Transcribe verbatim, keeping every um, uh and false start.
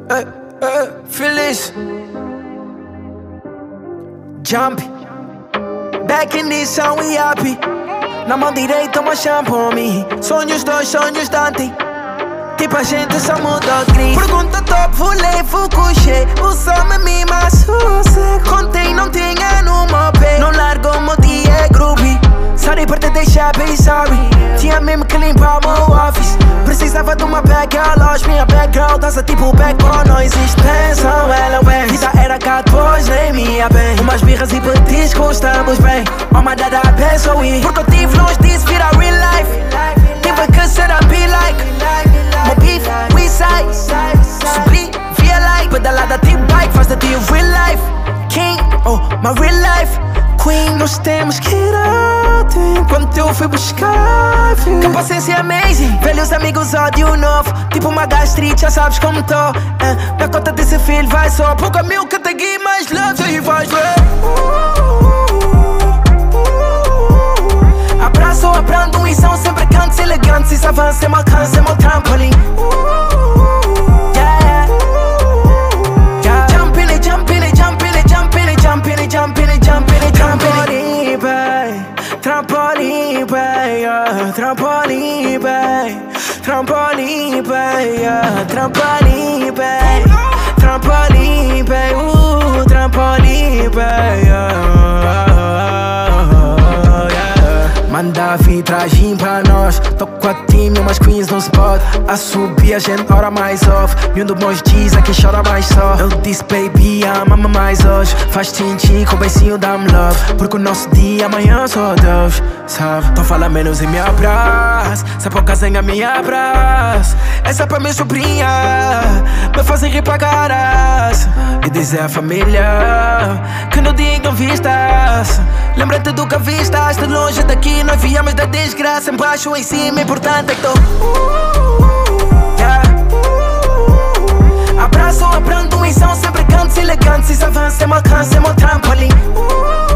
Hey, hey, feliz. Jump. Back in this song we happy. Na mão direita uma champanhe. Sonhos dois, sonhos Dante. Tipo a gente só mudou gris. Pergunta top, fulei, fucuxê. O som me mima, sossego. Contei, não tinha no meu pé. Não largo o meu dia, é groovy. Sorry por te deixar bem sorry. Tinha mesmo que limpar o meu office. Precisava de uma bad girl, hoje minha bad girl dança tipo backbone. Não existe tensão, ela é vida era cá depois, nem minha bem. Umas birras e petiscos, estamos bem. Oh my dad, I penso ir. Porque eu tive longe disso, vira real life. Tive que ser a be like. Meu beef, we side. Subir, via like. Pedalada tipo bike, faz de ti real life. King, oh, my real life. Queen, nós temos que ir alto enquanto eu fui buscar. Que paciência amazing. Velhos amigos, ódio novo. Tipo uma gastrite, já sabes como tô. uh, Na conta desse filho vai só pouco mil que te guie mais love. E vais ver. Abraço, aprendo e são sempre cantos elegantes. Isso avança, é meu alcance, é meu trampolim. Yeah, yeah. Jumping it, jumping it, jumping it, jumping it, jumping it, jumping it, jumping it. Trampolim, bay, trampolim, bay, yeah. Trampolim, bay, trampolim, bay, yeah. Trampolim, bay, trampolim, bay, uh, trampolim, bay, yeah. Manda vitragem pra nós. Tô com a time, umas queens no spot. A subir a gente ora mais off. Nenhum dos meus dias aqui chora mais só. Eu disse baby, ama-me mais hoje. Faz tchim-tchim com o beicinho, dá-me love. Porque o nosso dia amanhã só Deus sabe. Então fala menos e me abraça. Se é pouca senha me abraça. Essa é pra minha sobrinha. Me fazem rir pra caras. E dizer à família que no dia em que vistas, lembra-te do que vistas. De longe daqui nós viemos da desgraça. Embaixo, em cima, importante é que tô yeah. Abraço, aprendo e são sempre cantos elegantes. Isso avança, é meu alcance, é meu trampolim.